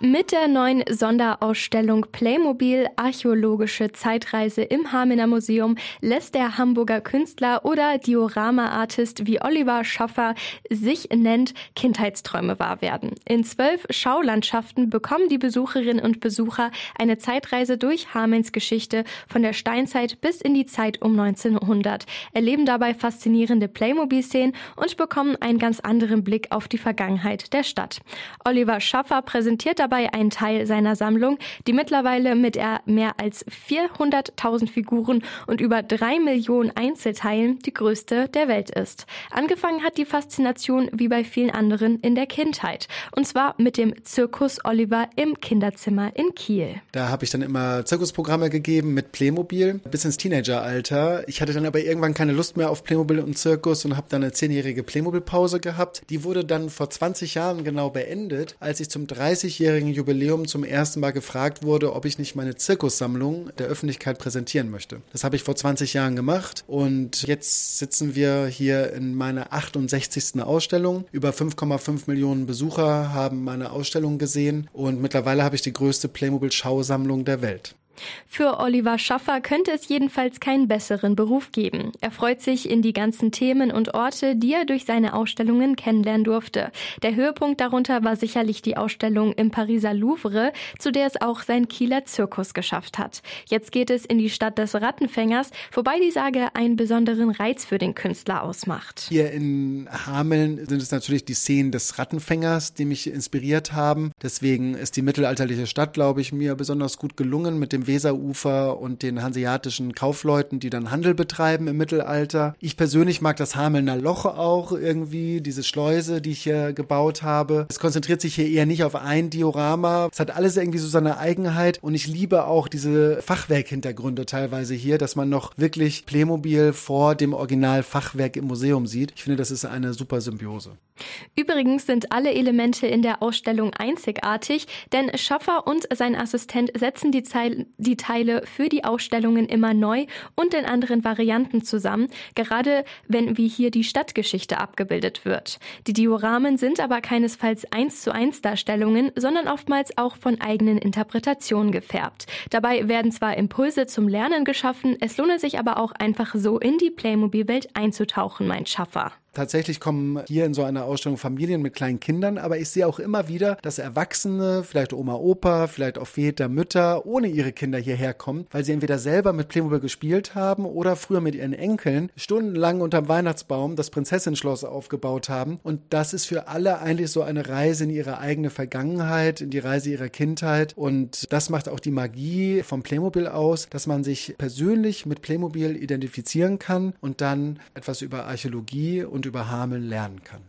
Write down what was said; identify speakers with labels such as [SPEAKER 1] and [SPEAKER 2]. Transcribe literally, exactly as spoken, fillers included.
[SPEAKER 1] Mit der neuen Sonderausstellung Playmobil Archäologische Zeitreise im Hamelner Museum lässt der Hamburger Künstler oder Diorama-Artist, wie Oliver Schaffer sich nennt, Kindheitsträume wahr werden. In zwölf Schaulandschaften bekommen die Besucherinnen und Besucher eine Zeitreise durch Hamelns Geschichte von der Steinzeit bis in die Zeit um neunzehnhundert, erleben dabei faszinierende Playmobil-Szenen und bekommen einen ganz anderen Blick auf die Vergangenheit der Stadt. Oliver Schaffer präsentiert dabei einen Teil seiner Sammlung, die mittlerweile mit mehr als vierhunderttausend Figuren und über drei Millionen Einzelteilen die größte der Welt ist. Angefangen hat die Faszination wie bei vielen anderen in der Kindheit. Und zwar mit dem Zirkus Oliver im Kinderzimmer in Kiel.
[SPEAKER 2] Da habe ich dann immer Zirkusprogramme gegeben mit Playmobil bis ins Teenageralter. Ich hatte dann aber irgendwann keine Lust mehr auf Playmobil und Zirkus und habe dann eine zehnjährige Playmobil-Pause gehabt. Die wurde dann vor zwanzig Jahren genau beendet, als ich zum dreißigjährigen Jubiläum zum ersten Mal gefragt wurde, ob ich nicht meine Zirkussammlung der Öffentlichkeit präsentieren möchte. Das habe ich vor zwanzig Jahren gemacht und jetzt sitzen wir hier in meiner achtundsechzigsten Ausstellung. Über fünf Komma fünf Millionen Besucher haben meine Ausstellung gesehen und mittlerweile habe ich die größte Playmobil-Schausammlung der Welt.
[SPEAKER 1] Für Oliver Schaffer könnte es jedenfalls keinen besseren Beruf geben. Er freut sich in die ganzen Themen und Orte, die er durch seine Ausstellungen kennenlernen durfte. Der Höhepunkt darunter war sicherlich die Ausstellung im Pariser Louvre, zu der es auch sein Kieler Zirkus geschafft hat. Jetzt geht es in die Stadt des Rattenfängers, wobei die Sage einen besonderen Reiz für den Künstler ausmacht.
[SPEAKER 2] Hier in Hameln sind es natürlich die Szenen des Rattenfängers, die mich inspiriert haben. Deswegen ist die mittelalterliche Stadt, glaube ich, mir besonders gut gelungen mit dem Weserufer und den hanseatischen Kaufleuten, die dann Handel betreiben im Mittelalter. Ich persönlich mag das Hamelner Loch auch irgendwie, diese Schleuse, die ich hier gebaut habe. Es konzentriert sich hier eher nicht auf ein Diorama. Es hat alles irgendwie so seine Eigenheit und ich liebe auch diese Fachwerkhintergründe teilweise hier, dass man noch wirklich Playmobil vor dem Original-Fachwerk im Museum sieht. Ich finde, das ist eine super Symbiose.
[SPEAKER 1] Übrigens sind alle Elemente in der Ausstellung einzigartig, denn Schaffer und sein Assistent setzen die, Zeil- die Teile für die Ausstellungen immer neu und in anderen Varianten zusammen, gerade wenn wie hier die Stadtgeschichte abgebildet wird. Die Dioramen sind aber keinesfalls eins zu eins Darstellungen, sondern oftmals auch von eigenen Interpretationen gefärbt. Dabei werden zwar Impulse zum Lernen geschaffen, es lohne sich aber auch einfach so in die Playmobil-Welt einzutauchen, meint Schaffer.
[SPEAKER 2] Tatsächlich kommen hier in so einer Ausstellung Familien mit kleinen Kindern, aber ich sehe auch immer wieder, dass Erwachsene, vielleicht Oma, Opa, vielleicht auch Väter, Mütter, ohne ihre Kinder hierher kommen, weil sie entweder selber mit Playmobil gespielt haben oder früher mit ihren Enkeln stundenlang unterm Weihnachtsbaum das Prinzessin-Schloss aufgebaut haben. Und das ist für alle eigentlich so eine Reise in ihre eigene Vergangenheit, in die Reise ihrer Kindheit. Und das macht auch die Magie vom Playmobil aus, dass man sich persönlich mit Playmobil identifizieren kann und dann etwas über Archäologie und und über Hameln lernen kann.